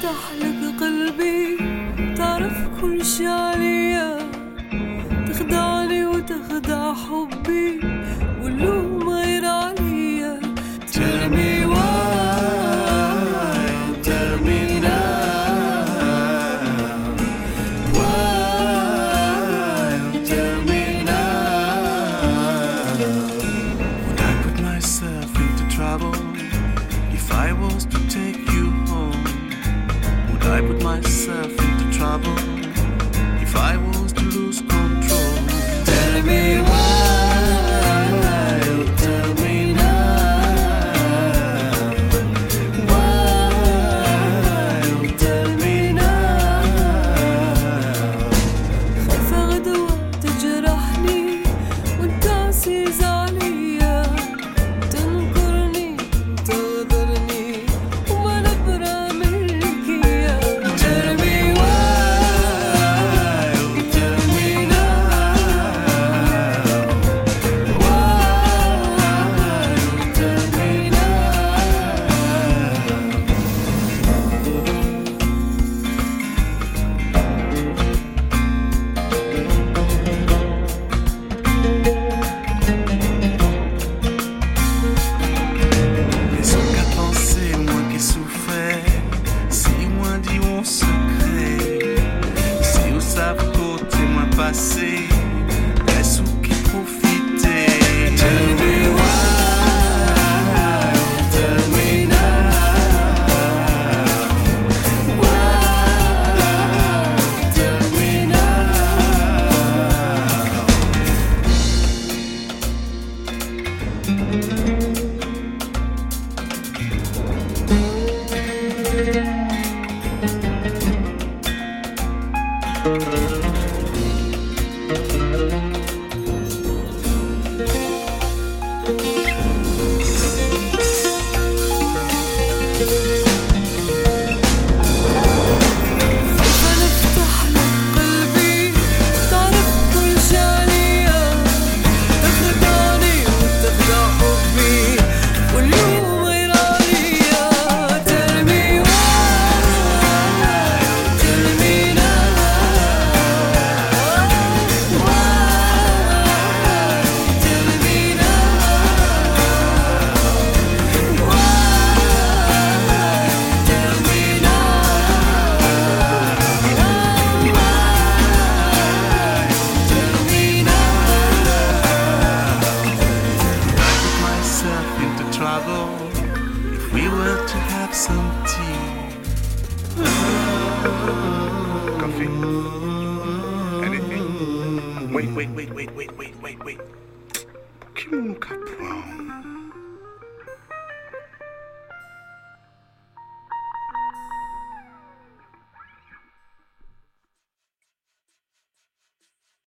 افتح لك قلبي تعرف كل شي عليا، تخدعني وتخدع حبي واللوم غير عليا. Tell me why, tell me now, why, tell me now. Would I put myself into trouble if I was to take you home? Would I put myself into trouble if I was to lose control? Tell me why, tell me now, why, tell me now. خايفة غدوة تجرحني وانت عزيز عليا، تنكرني وتغدرني وما نبرى منك يا. Tell me why, tell me now, why, tell me Les autres qu'à penser, moi qui souffert, si moi dit mon secret, si vous savez côté moi passé, est-ce qui profiter? Tell me why, tell me now, why, tell me فنفتح لك قلبي تعرف كل شي عليا، تخدعني وتخدع حبي واللوم غير عليا. Tell me why, tell me now, why, tell me now, why, tell me Myself into trouble if we were to have some tea. Coffee? Anything? Wait.